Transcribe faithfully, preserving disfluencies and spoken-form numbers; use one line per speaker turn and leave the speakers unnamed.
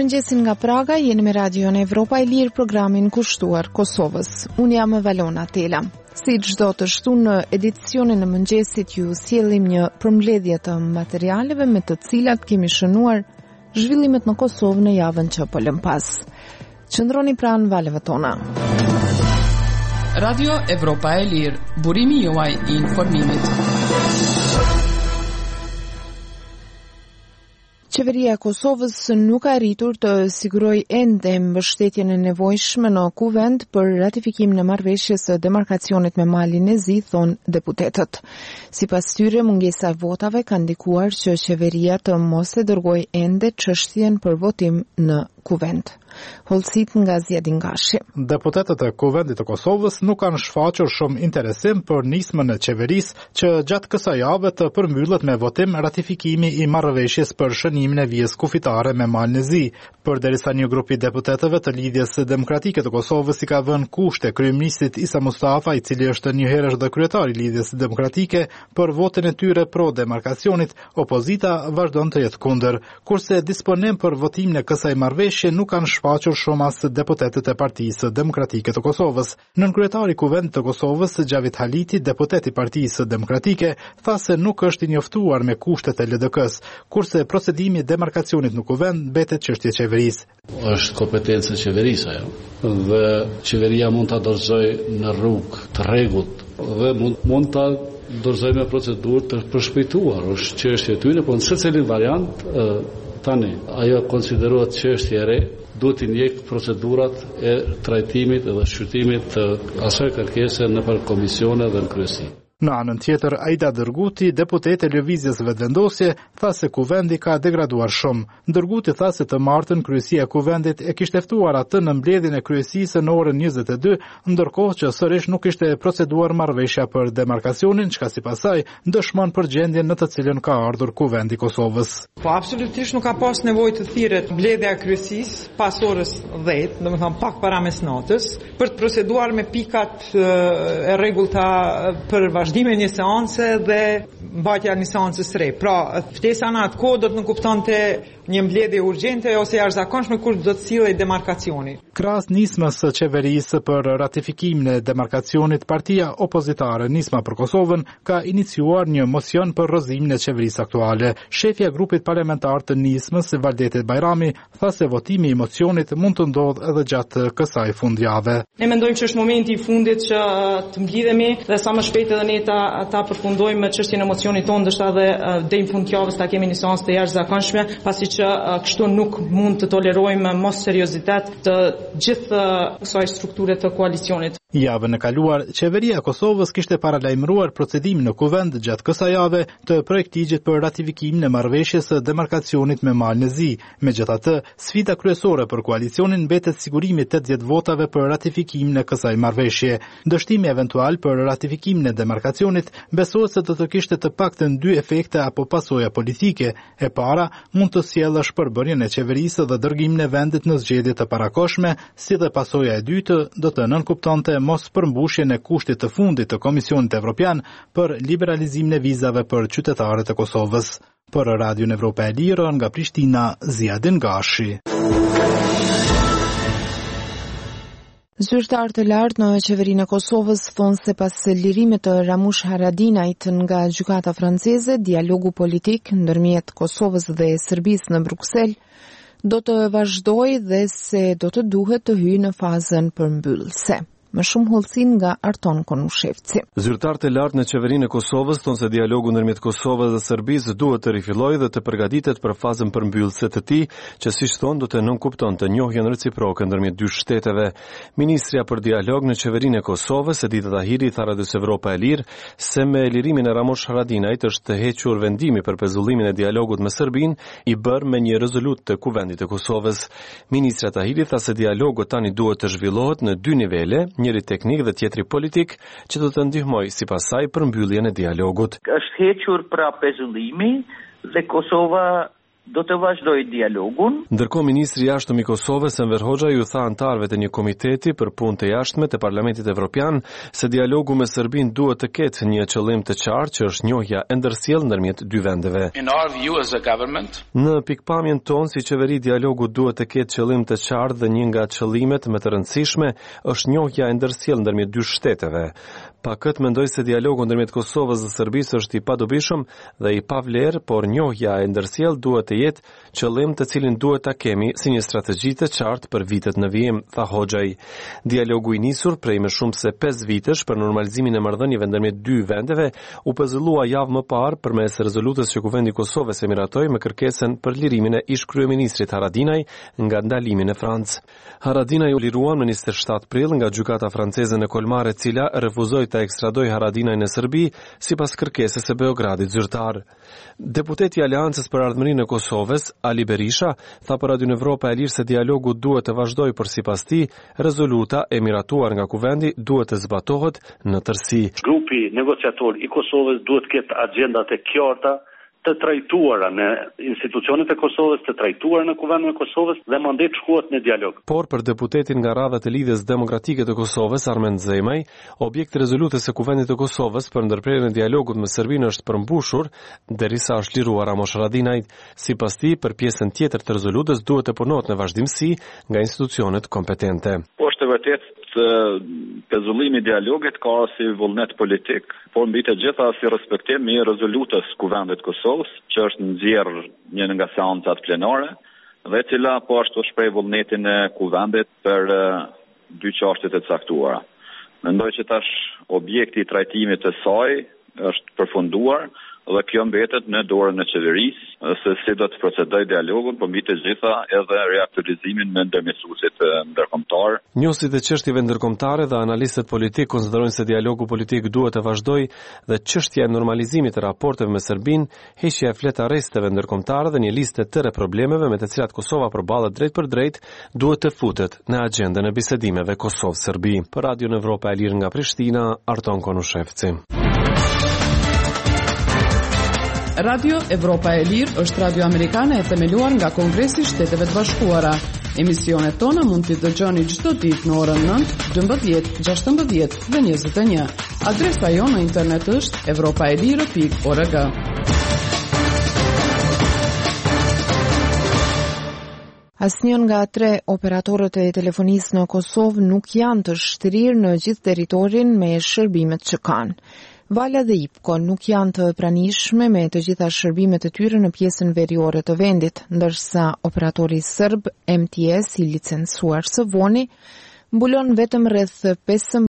Mirëmëngjesin nga Praga, jeni me Radion Evropa e Lirë, programin kushtuar Kosovës. Unë jam Valona Tela. Si çdo të shtu në edicionin e mëngjesit ju sjellim një përmbledhje të materialeve me të cilat kemi shënuar zhvillimet në Kosovë në javën që po lëm pas. Qëndroni pranë valeve tona.
Radio Evropa e Lirë, burimi juaj i informimit.
Qeveria e Kosovës nuk ka arritur të sigurojë ende mbështetjen e nevojshme në kuvend për ratifikimin e marrëveshjes së demarkacionit me malin e zi, thon deputetët. Sipas tyre, mungesa e votave ka ndikuar që qeveria të mos e dërgojë ende çështjen për votim në kuvend. Holësit nga Zjedin Gashi.
Deputetët e Kuvendit të Kosovës nuk kanë shfaqur shumë interesim për nismën e qeverisë që gjatë kësaj jave të përmbyllet me votim ratifikimi i marrëveshjes për shënimin e vijës kufitare me malin e zi, përderisa një grup i deputetëve të Lidhjes Demokratike të Kosovës i ka vënë kushte kryeministit Isa Mustafa, i cili është një herësh dhe kryetari i Lidhjes Demokratike, për votin e tyre pro demarkacionit, opozita vazhdon të jetë kundër, kurse disponim për votimin e kësaj marrëveshje nuk kanë shfaqur shumë as deputetët e Partisë Demokratike të Kosovës. Nënkryetari i Kuvendit të Kosovës, Xhavit Haliti, deputet i Partisë Demokratike, tha se nuk është i njoftuar me kushtet e L D K-s, kurse procedimi i demarkacionit në kuvend mbetet çështje qeverisë.
Është kompetencë e qeverisë ajo, dhe qeveria mund ta dorëzojë në rrugë të rregullt dhe mund mund ta dorëzojë me procedurë të përshpejtuar. Është çështje e tyre, por në secilin variant tani ajo konsiderohet çështje e re, duhet të ndjek procedurat e trajtimit dhe shqyrtimit të asaj kërkese nëpër komisione dhe në kryesi.
Në anën tjetër, Aida Dërguti, deputet e Lëvizjes Vetëvendosje, tha se kuvendi ka degraduar shumë. Dërguti tha se të martën kryesia e kuvendit e kishte ftuar atë në mbledhjen e kryesisë në orën njëzet e dy, ndërkohë që sërish nuk ishte proceduar marrëveshja për demarkacionin, çka sipas saj dëshmon për gjendjen në të cilën ka ardhur kuvendi i Kosovës.
Po absolutisht nuk ka pas nevojë të thirret mbledhja e kryesisë pas orës dhjetë, domethënë pak para mesnatës, për të proceduar me pikat e rregullta për vazhdime një seance dhe mbajtja një seancës së re. Pra, ftesa në atë kohë do të nënkuptonte një mbledhje urgjente ose jashtëzakonshme kur do të sillej demarkacioni.
Krahas nismës së qeverisë për ratifikimin e demarkacionit, partia opozitare Nisma për Kosovën ka iniciuar një mocion për rrëzimin e qeverisë aktuale. Shefja e grupit parlamentar të Nismës, Valdete Bajrami, tha se votimi i mocionit mund të ndodhë edhe gjatë kësaj fundjavë.
Ne mendojmë që është momenti i fundit që të mblidhemi dhe sa më shpejt edhe ne ta, ta përfundojmë çështjen e mocionit tonë, ndoshta edhe deri në fund javës ta kemi një seancë të jashtëzakonshme, pasi që kështu nuk mund të tolerojmë mos seriozitet të gjithë kësaj strukture të koalicionit.
Javën e kaluar, qeveria e Kosovës kishte paralajmëruar procedimin në kuvend gjatë kësaj jave të projektigjit për ratifikimin e marrëveshjes së demarkacionit me malin e zi. Megjithatë, sfida kryesore për koalicionin mbetet sigurimi tetëdhjetë votave për ratifikimin e kësaj marrëveshje. Dështimi eventual për ratifikimin e demarkacionit besohet se do të kishte të paktën dy efekte apo pasoja politike. E para, mund të sjellë shpërbërjen e qeverisë dhe dërgimin e vendit në zgjedhje të parakohshme, si dhe pasoja e dytë do të nënkuptonte mos përmbushjen e kushtit të fundit të Komisionit Evropian për liberalizimin e vizave për qytetarët e Kosovës. Për Radion Evropa e Lirë nga Prishtina, Zjedin Gashi.
Zyrtar të lartë në qeverinë e Kosovës thonë se pas lirimit të Ramush Haradinajt nga gjykata franceze, dialogu politik ndërmjet Kosovës dhe Serbisë në Bruksel do të vazhdojë dhe se do të duhet të hyjë në fazën përmbyllëse. Më shumë hollësin nga Arton Konushevci.
Zyrtarët e lartë në qeverinë e Kosovës thonë se dialogu ndërmjet Kosovës dhe Serbisë duhet të rifillojë dhe të përgatitet për fazën përmbyllëse të tij, që siç thonë do të nënkuptonte njohjen reciproke ndërmjet dy shteteve. Ministrja për dialog në qeverinë e Kosovës, Edita Tahiri, tha Radios Evropa e Lirë se me lirimin e Ramush Haradinajt është të hequr vendimi për pezullimin e dialogut me Serbinë, i bërë me një rezolutë të Kuvendit të Kosovës. Ministra Tahiri tha se dialogu tani duhet të zhvillohet në dy nivele, njëri teknik dhe tjetri politik, që do të ndihmojë sipas saj për mbylljen e dialogut.
Është hequr pra pezullimi dhe Kosova do të vazhdoj dialogun.
Ndërkohë ministri i jashtëm i Kosovës Enver Hoxha ju tha anëtarëve të një komiteti për punë të jashtme të Parlamentit Evropian se dialogu me Serbinë duhet të ketë një qëllim të qartë që është njohja e ndërsjellë ndërmjet dy vendeve.
In our view as a government,
në pikpamjen tonë si qeveri dialogu duhet të ketë qëllim të qartë dhe një nga qëllimet më të rëndësishme është njohja e ndërsjellë ndërmjet dy shteteve. Pa këtë mendoj se dialogu ndërmjet Kosovës dhe Serbisë është i padobishëm dhe i pavlerë, por njohja e ndërsjellë duhet të jetë qëllim të cilin duhet ta kemi si një strategji të qartë për vitet në vijim, tha Hoxhaj. Dialogu i nisur prej më shumë se pesë vitesh për normalizimin e marrëdhënieve ndërmjet dy vendeve u pezëllua javë më parë përmes rezolutës që Kuvendi i Kosovës e miratoi me kërkesën për lirimin e ish kryeministrit Haradinaj nga ndalimin e Francë. Haradinaj u liruan në njëzet e shtatë prill nga gjykata franceze në Kolmar, e cila refuzoi ta ekstradoi Haradinaj në Serbi sipas kërkesës së Beogradit zyrtar. Deputeti i Aleancës për Ardhmërinë e Kosovës, Ali Berisha, tha për Radio Evropa e Lirë se dialogu duhet të vazhdojë, por sipas tij, rezoluta e miratuar nga Kuvendi duhet të zbatohet në tërësi.
Grupi negociator i Kosovës duhet të ketë agjendat e qarta, të trajtuara në institucionet e Kosovës, të trajtuara në Kuvendin e Kosovës dhe mandet shkohet në dialog.
Por për deputetin nga radhat e Lidhjes Demokratike të Kosovës, Armend Zemaj, objekti i rezolutës së Kuvendit të Kosovës për ndërprerjen e dialogut me Serbinë është përmbushur derisa është liruar Ramosh Haradinaj. Sipas tij, për pjesën tjetër të rezolutës duhet të punohet në vazhdimsi nga institucionet kompetente.
Po është vërtet pezullimi i dialogit ka si vullnet politik, por mbi të gjitha si respektim i rezolutës Kuvendit të Kosovës, që është nxjerrë një nga seancat plenare dhe e cila po ashtu shpreh vullnetin e Kuvendit për dy çështje të caktuara. Mendoj që tash objekti i trajtimit të saj është përfunduar dhe kjo mbetet në dorën e qeverisë se si do të procedojë dialogun, por mbi të gjitha edhe reaktivizimin me ndërmjetësuesit ndërkombëtar.
Njohësit e çështjeve ndërkombëtare dhe analistët politik konsiderojnë se dialogu politik duhet të vazhdojë dhe çështja e normalizimit të raporteve me Serbinë, heqja e flet arresteve ndërkombëtare dhe një listë të tërë problemeve me të cilat Kosova përballet drejt për drejt duhet të futet në agjendën e bisedimeve Kosovë-Serbi. Për Radio Evropa e Lirë nga Prishtina, Arton Konushevci.
Radio Evropa e Lirë është radio amerikane e themeluar nga Kongresi i Shteteve të Bashkuara. Emisionet tona mund t'i dëgjoni çdo ditë në orën nëntë, dymbëdhjetë, gjashtëmbëdhjetë dhe njëzet e një. Adresa jonë në internet është evropaelire pikë org.
Asnjën nga tre operatorët e telefonisë në Kosovë nuk janë të shtrirë në gjithë territorin me shërbimet që kanë. Vala dhe Ipko nuk janë të pranishme me të gjitha shërbimet e tyre në pjesën veriore të vendit, ndërsa operatori serb M T S i licencuar së voni mbulon vetëm rreth pesëmbëdhjetë